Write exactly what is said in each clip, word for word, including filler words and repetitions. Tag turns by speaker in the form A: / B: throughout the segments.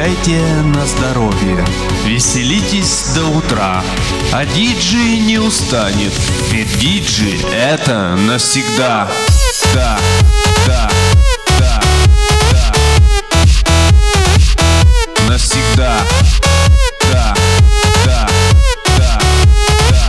A: Гуляйте на здоровье, веселитесь до утра, а диджей не устанет, ведь диджей — это навсегда. Да, да, да, да. Навсегда. Да, да, да, да.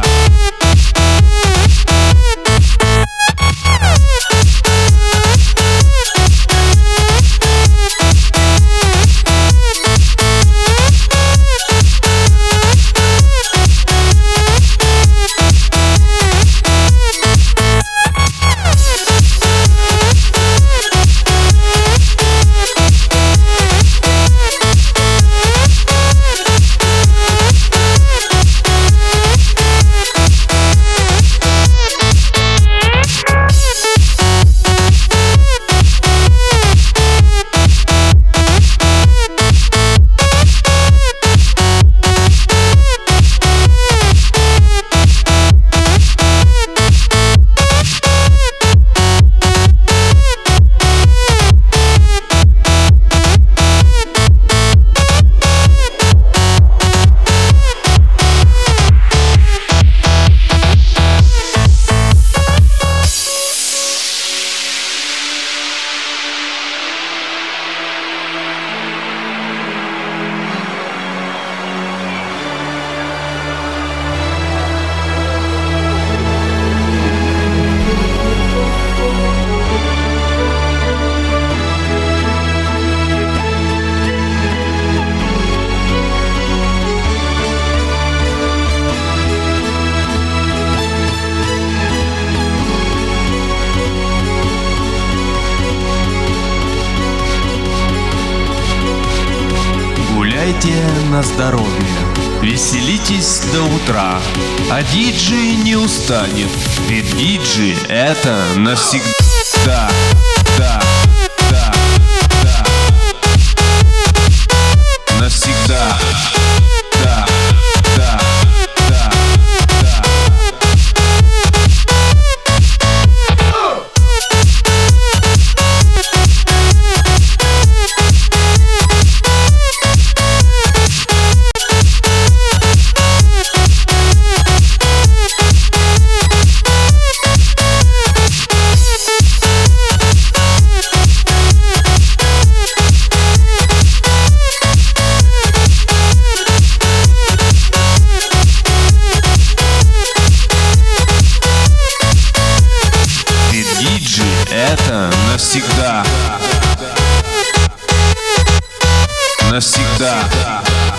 A: Гуляйте на здоровье, веселитесь до утра, а диджей не устанет, ведь диджей — это навсегда. Да, да, да, да. Навсегда. Да, да, да, да. Это навсегда. Навсегда.